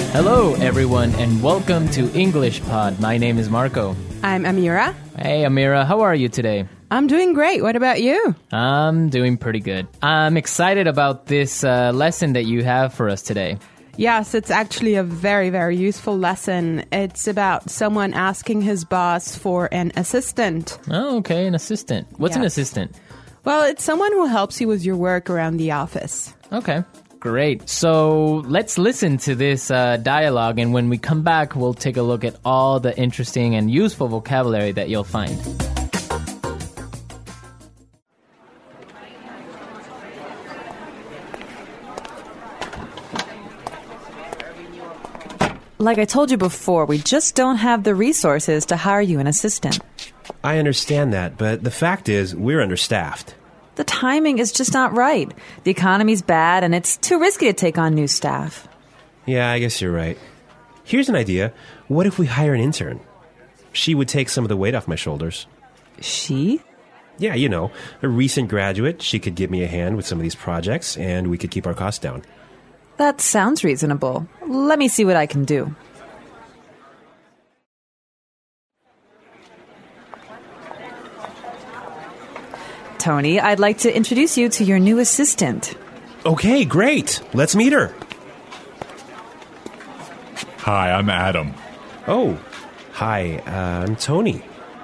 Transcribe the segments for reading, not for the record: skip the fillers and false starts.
Hello, everyone, and welcome to English Pod. My name is Marco. I'm Amira. Hey, Amira, how are you today? I'm doing great. What about you? I'm doing pretty good. I'm excited about this lesson that you have for us today. Yes, it's actually a very, very useful lesson. It's about someone asking his boss for an assistant. Oh, okay, an assistant. What's an Yes. assistant? Well, it's someone who helps you with your work around the office. Okay, great. So let's listen to this dialogue, and when we come back, we'll take a look at all the interesting and useful vocabulary that you'll find. Like I told you before, we just don't have the resources to hire you an assistant. I understand that, but the fact is, we're understaffed. The timing is just not right. The economy's bad, and it's too risky to take on new staff. Yeah, I guess you're right. Here's an idea. What if we hire an intern? She would take some of the weight off my shoulders. She? Yeah, you know, a recent graduate. She could give me a hand with some of these projects, and we could keep our costs down. That sounds reasonable. Let me see what I can do. Tony, I'd like to introduce you to your new assistant. Okay, great. Let's meet her. Hi, I'm Adam. Oh, hi, I'm Tony.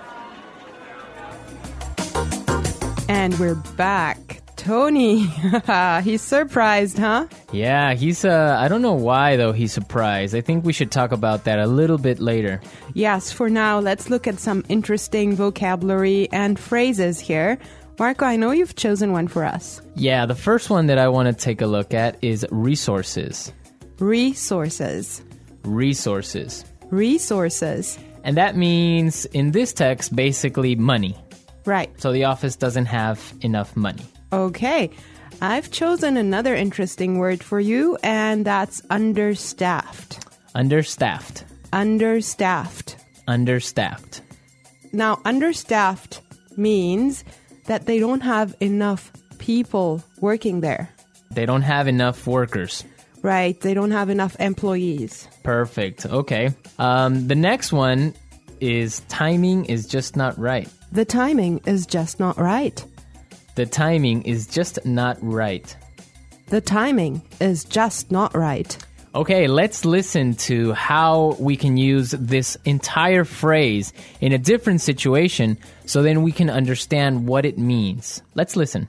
And we're back. Tony. He's surprised, huh? Yeah, he's, I don't know why, though, he's surprised. I think we should talk about that a little bit later. Yes, for now, let's look at some interesting vocabulary and phrases here. Marco, I know you've chosen one for us. Yeah, the first one that I want to take a look at is resources. Resources. Resources. Resources. And that means, in this text, basically money. Right. So the office doesn't have enough money. Okay. I've chosen another interesting word for you, and that's understaffed. Understaffed. Understaffed. Understaffed. Now, understaffed means that they don't have enough people working there. They don't have enough workers. Right. They don't have enough employees. Perfect. Okay. The next one is timing is just not right. The timing is just not right. The timing is just not right. The timing is just not right. Okay, let's listen to how we can use this entire phrase in a different situation so then we can understand what it means. Let's listen.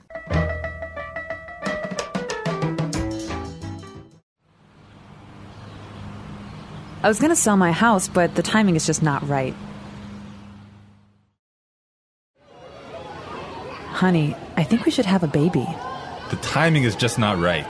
I was going to sell my house, but the timing is just not right. Honey, I think we should have a baby. The timing is just not right.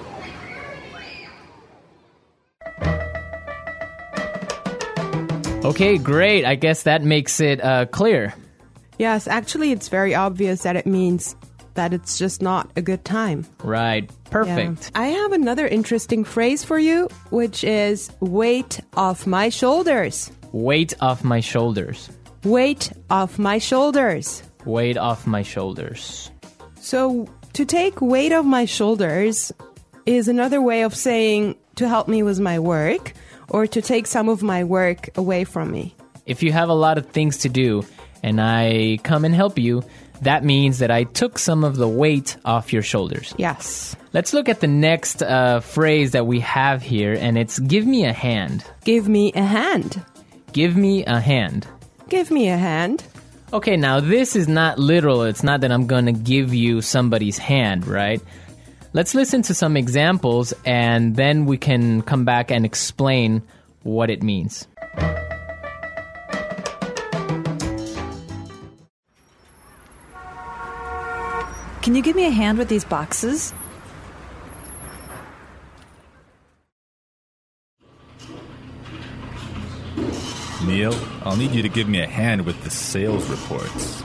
Okay, great. I guess that makes it clear. Yes, actually, it's very obvious that it means that it's just not a good time. Right. Perfect. Yeah. I have another interesting phrase for you, which is weight off my shoulders. Weight off my shoulders. Weight off my shoulders. Weight off my shoulders. So, to take weight off my shoulders is another way of saying to help me with my work or to take some of my work away from me. If you have a lot of things to do and I come and help you, that means that I took some of the weight off your shoulders. Yes. Let's look at the next phrase that we have here, and it's give me a hand. Give me a hand. Give me a hand. Give me a hand. Okay, now this is not literal. It's not that I'm going to give you somebody's hand, right? Let's listen to some examples, and then we can come back and explain what it means. Can you give me a hand with these boxes? Neil, I'll need you to give me a hand with the sales reports.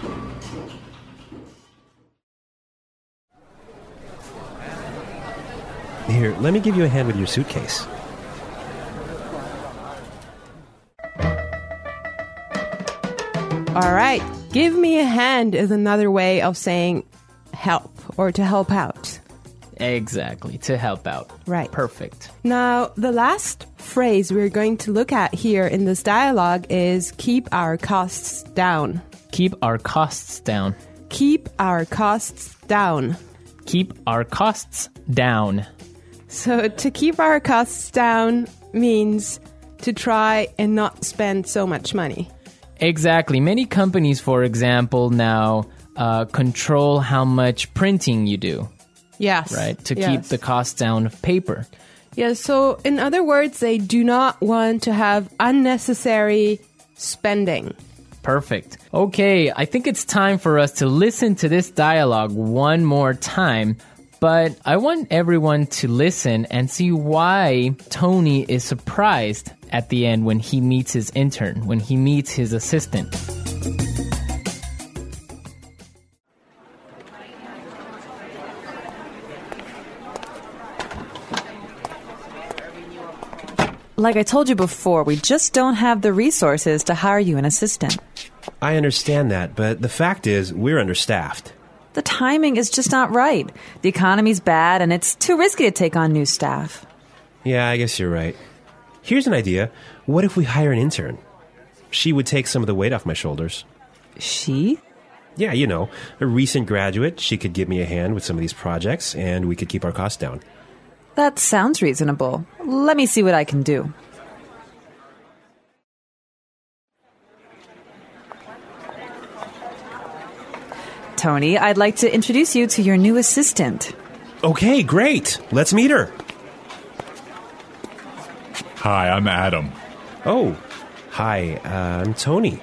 Here, let me give you a hand with your suitcase. All right. Give me a hand is another way of saying help or to help out. Exactly, to help out. Right. Perfect. Now, the last phrase we're going to look at here in this dialogue is keep our costs down. Keep our costs down. Keep our costs down. Keep our costs down. So to keep our costs down means to try and not spend so much money. Exactly. Many companies, for example, now control how much printing you do, Yes. right? To yes. keep the cost down of paper. Yeah, so in other words, they do not want to have unnecessary spending. Perfect. Okay, I think it's time for us to listen to this dialogue one more time, but I want everyone to listen and see why Tony is surprised at the end when he meets his intern, when he meets his assistant. Like I told you before, we just don't have the resources to hire you an assistant. I understand that, but the fact is, we're understaffed. The timing is just not right. The economy's bad, and it's too risky to take on new staff. Yeah, I guess you're right. Here's an idea. What if we hire an intern? She would take some of the weight off my shoulders. She? Yeah, you know, a recent graduate. She could give me a hand with some of these projects, and we could keep our costs down. That sounds reasonable. Let me see what I can do. Tony, I'd like to introduce you to your new assistant. Okay, great. Let's meet her. Hi, I'm Adam. Oh, hi, I'm Tony.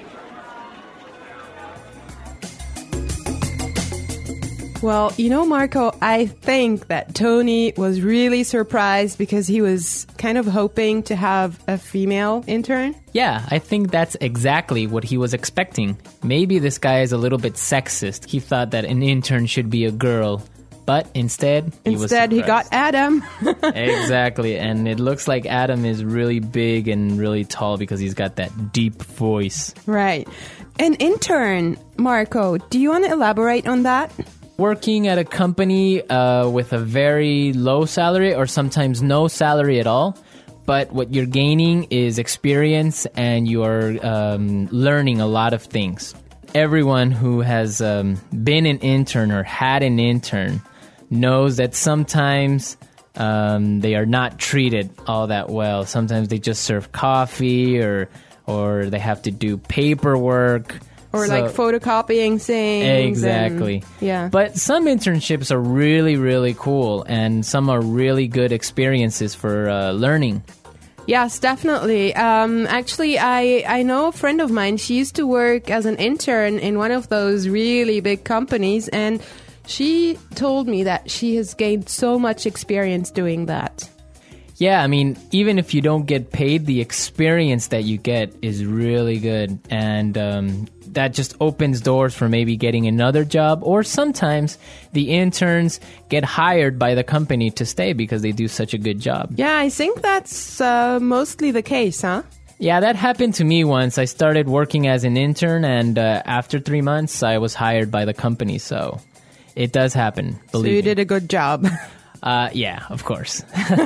Well, you know, Marco, I think that Tony was really surprised because he was kind of hoping to have a female intern. Yeah, I think that's exactly what he was expecting. Maybe this guy is a little bit sexist. He thought that an intern should be a girl, but instead he got Adam. Exactly, and it looks like Adam is really big and really tall because he's got that deep voice. Right. An intern, Marco, do you want to elaborate on that? Working at a company with a very low salary or sometimes no salary at all, but what you're gaining is experience and you are learning a lot of things. Everyone who has been an intern or had an intern knows that sometimes they are not treated all that well. Sometimes they just serve coffee or they have to do paperwork. Or like photocopying things. Exactly. Yeah. But some internships are really, really cool, and some are really good experiences for learning. Yes, definitely. Actually, I know a friend of mine. She used to work as an intern in one of those really big companies, and she told me that she has gained so much experience doing that. Yeah, I mean, even if you don't get paid, the experience that you get is really good. And that just opens doors for maybe getting another job. Or sometimes the interns get hired by the company to stay because they do such a good job. Yeah, I think that's mostly the case, huh? Yeah, that happened to me once. I started working as an intern, and after 3 months, I was hired by the company. So it does happen, believe me. So you did a good job. Yeah, of course.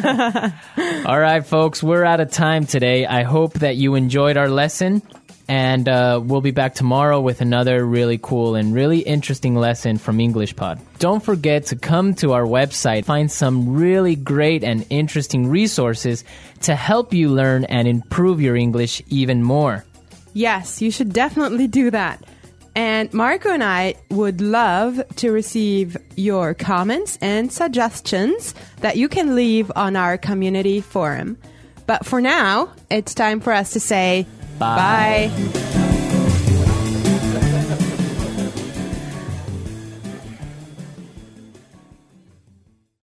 All right, folks, we're out of time today. I hope that you enjoyed our lesson, and we'll be back tomorrow with another really cool and really interesting lesson from English Pod. Don't forget to come to our website, find some really great and interesting resources to help you learn and improve your English even more. Yes, you should definitely do that. And Marco and I would love to receive your comments and suggestions that you can leave on our community forum. But for now, it's time for us to say Bye. Bye.